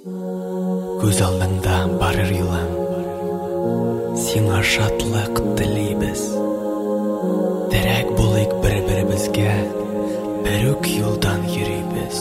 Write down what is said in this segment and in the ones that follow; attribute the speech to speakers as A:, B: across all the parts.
A: Көз алдыңда барыр юлым, сиңа шатлык телибез. Терәк булыйк бер-беребезгә, бер үк юлдан йөрибез.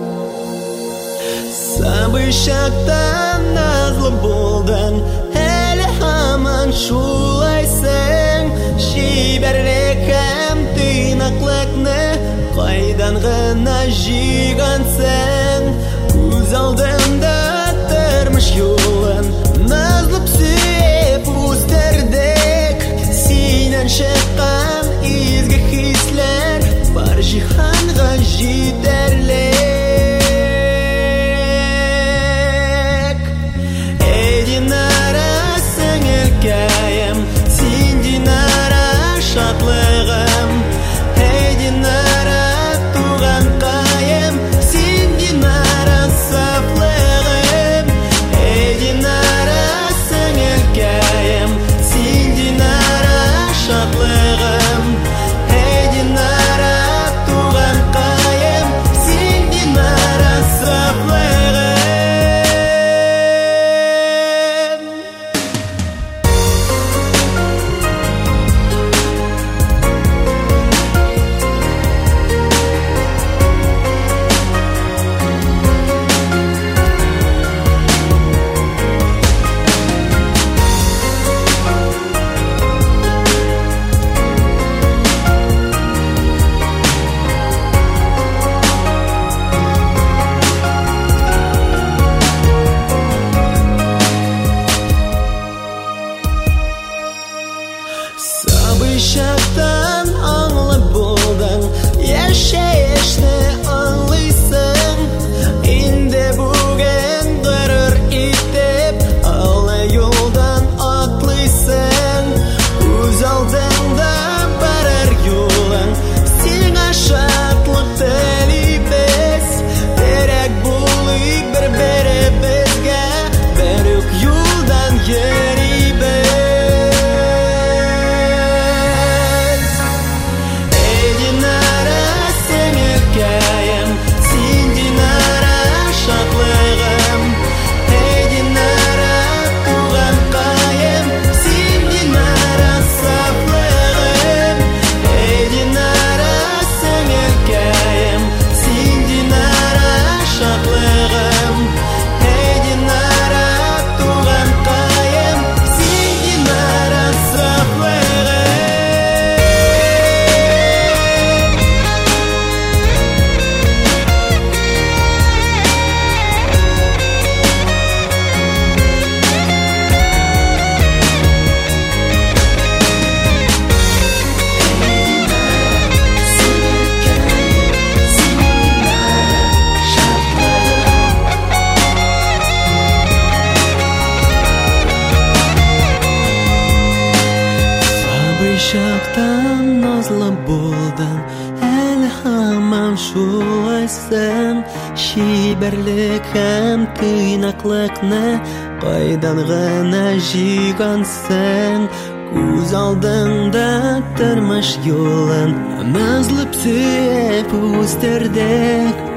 A: Сабый чактан назлы булдың, әле һаман шулайсың. Чибәрлек һәм тыйнаклыкны кайдан гына җыйгансың? Күз алдыңда тормыш юлын назлып сөеп үстердек. Синнән чыккан изге хисләр бар җиһанга җитәрлек. Эй Динара, сеңелкәем, син Динара шатлыгым. Эй Динара, туганкаем, син Динара сафлыгым. Эй Динара, сеңелкәем, син Динара шатлыгым. Эй Динара, туганкаем, син Динара сафлыгым. Сабый чактан аңлы булдың, яшәешне аңлыйсың. Инде бүген горор итеп алы юлдан атлыйсың. Күз алдыңда барыр юлың, сиңа шатлык телибез. Терәк булыйк бер-беребезгә, бер үк юлдан йөрибез. Эй Динара, сеңелкәем, син Динара шатлыгым. Эй Динара, туганкаем, син Динара сафлыгым. Эй Динара, сеңелкәем, син Динара шатлыгым. Эй Динара, туганкаем, син Динара сафлыгым. Сабый чактан назлы булдың, әле һаман шулайсың. Чибәрлек һәм тыйнаклыкны кайдан гына җыйгансың? Күз алдыңда тормыш юлын назлып сөеп үстердек.